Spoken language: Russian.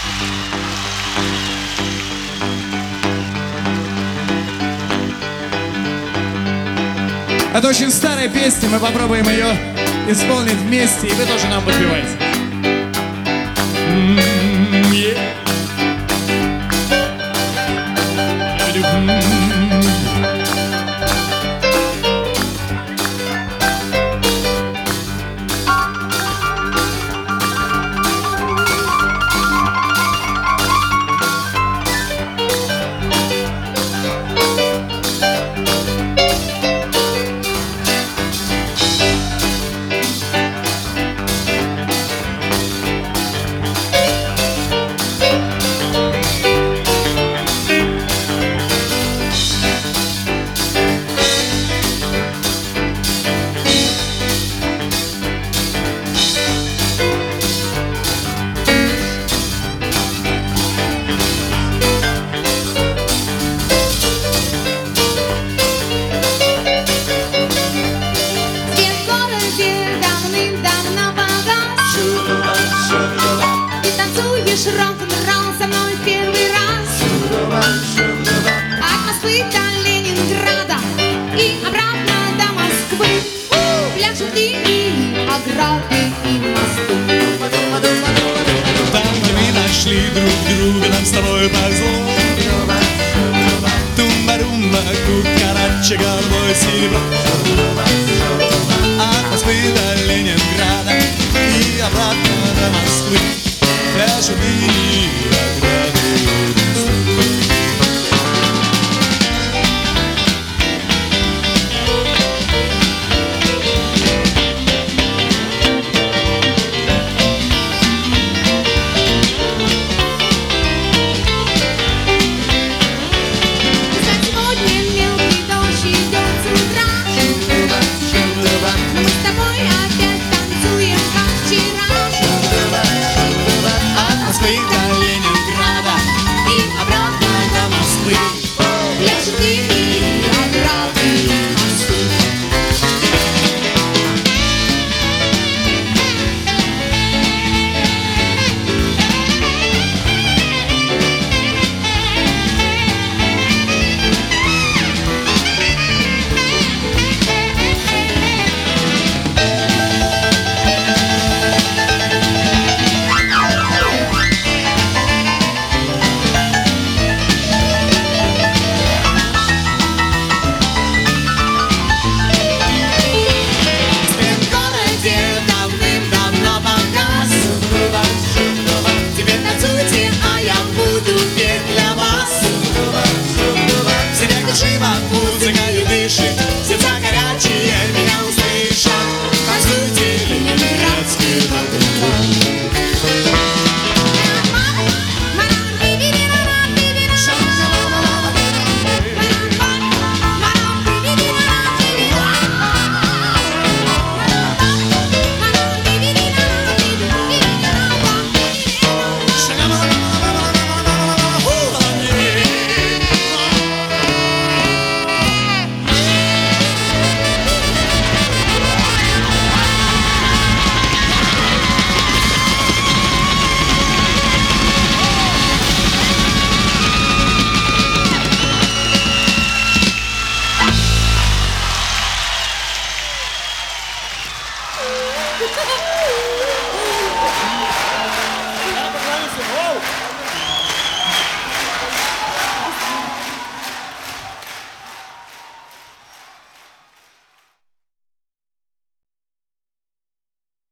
Это очень старая песня, мы попробуем ее исполнить вместе, и вы тоже нам подпеваете. Рок-н-ролл со мной в первый раз. От Москвы до Ленинграда и обратно до Москвы. Пляшут линии, ограды и мосты. Там мы нашли друг друга, нам с тобой повезло. Тумба-румба, кукарача, голубое серебро. От Москвы до Ленинграда и обратно до Москвы. Пляшут линии,